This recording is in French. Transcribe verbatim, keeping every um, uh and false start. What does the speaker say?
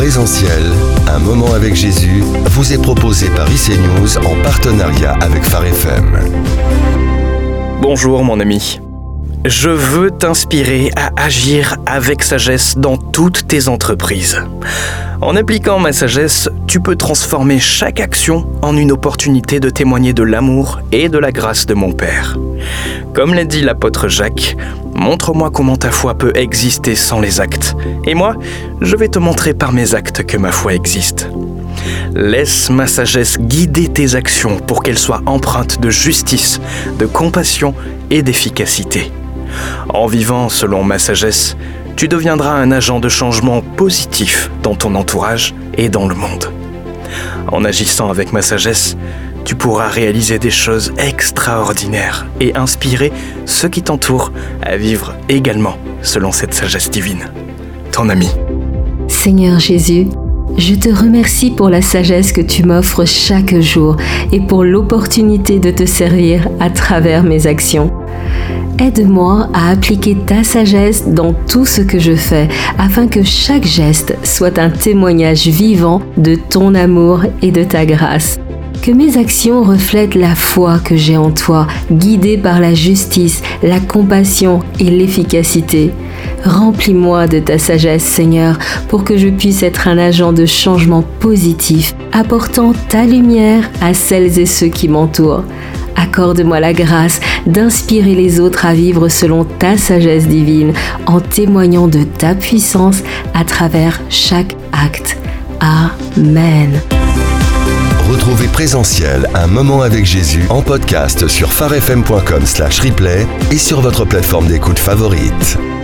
Présentiel, un moment avec Jésus, vous est proposé par I C News en partenariat avec Phare F M. Bonjour mon ami. Je veux t'inspirer à agir avec sagesse dans toutes tes entreprises. En appliquant ma sagesse, tu peux transformer chaque action en une opportunité de témoigner de l'amour et de la grâce de mon Père. Comme l'a dit l'apôtre Jacques, montre-moi comment ta foi peut exister sans les actes. Et moi, je vais te montrer par mes actes que ma foi existe. Laisse ma sagesse guider tes actions pour qu'elles soient empreintes de justice, de compassion et d'efficacité. En vivant selon ma sagesse, tu deviendras un agent de changement positif dans ton entourage et dans le monde. En agissant avec ma sagesse, tu pourras réaliser des choses extraordinaires et inspirer ceux qui t'entourent à vivre également selon cette sagesse divine. Ton ami. Seigneur Jésus, je te remercie pour la sagesse que tu m'offres chaque jour et pour l'opportunité de te servir à travers mes actions. Aide-moi à appliquer ta sagesse dans tout ce que je fais, afin que chaque geste soit un témoignage vivant de ton amour et de ta grâce. Que mes actions reflètent la foi que j'ai en toi, guidée par la justice, la compassion et l'efficacité. Remplis-moi de ta sagesse, Seigneur, pour que je puisse être un agent de changement positif, apportant ta lumière à celles et ceux qui m'entourent. Accorde-moi la grâce d'inspirer les autres à vivre selon ta sagesse divine, en témoignant de ta puissance à travers chaque acte. Amen. Retrouvez Présentiel, un moment avec Jésus en podcast sur pharefm point com slash replay et sur votre plateforme d'écoute favorite.